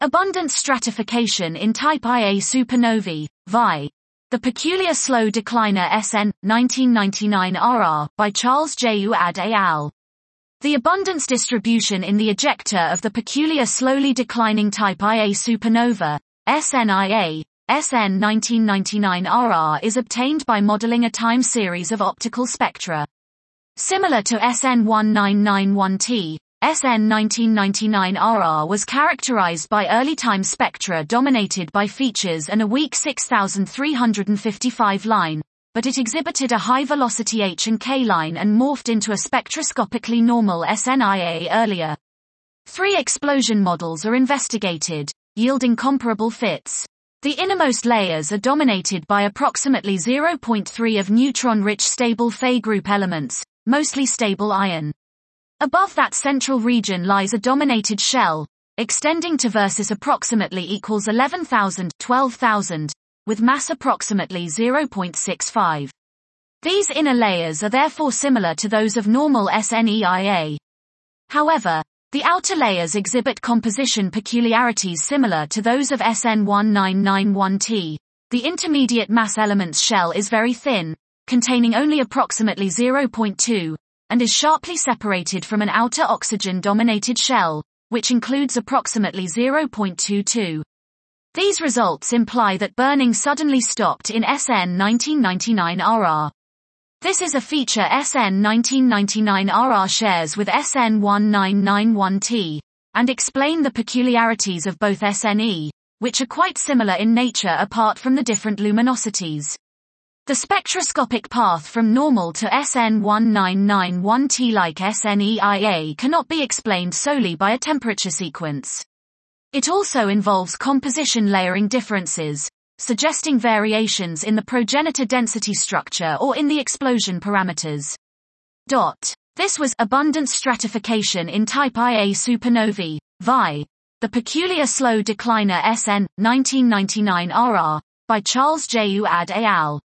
Abundance stratification in type Ia supernovae, VI. The Peculiar Slow Decliner SN, 1999 RR, by Charles J. Uad et al. The abundance distribution in the ejecta of the peculiar slowly declining type Ia supernova, SNIA, SN 1999 RR is obtained by modeling a time series of optical spectra. Similar to SN 1991T, SN 1999 RR was characterized by early time spectra dominated by features and a weak 6355 line, but it exhibited a high-velocity H and K line and morphed into a spectroscopically normal SNIA earlier. 3 explosion models are investigated, yielding comparable fits. The innermost layers are dominated by approximately 0.3 of neutron-rich stable Fe group elements, mostly stable iron. Above that central region lies a dominated shell, extending to versus approximately equals 11,000, 12,000, with mass approximately 0.65. These inner layers are therefore similar to those of normal SNIA. However, the outer layers exhibit composition peculiarities similar to those of SN 1991T. The intermediate mass element's shell is very thin, containing only approximately 0.2, and is sharply separated from an outer oxygen-dominated shell, which includes approximately 0.22. These results imply that burning suddenly stopped in SN 1999 RR. This is a feature SN 1999 RR shares with SN 1991T, and explain the peculiarities of both SNE, which are quite similar in nature apart from the different luminosities. The spectroscopic path from normal to SN 1991T like SNIA cannot be explained solely by a temperature sequence. It also involves composition layering differences, suggesting variations in the progenitor density structure or in the explosion parameters. This was abundance stratification in type Ia supernovae, VI. The Peculiar Slow Decliner SN, 1999 RR, by Charles J. Uad et al.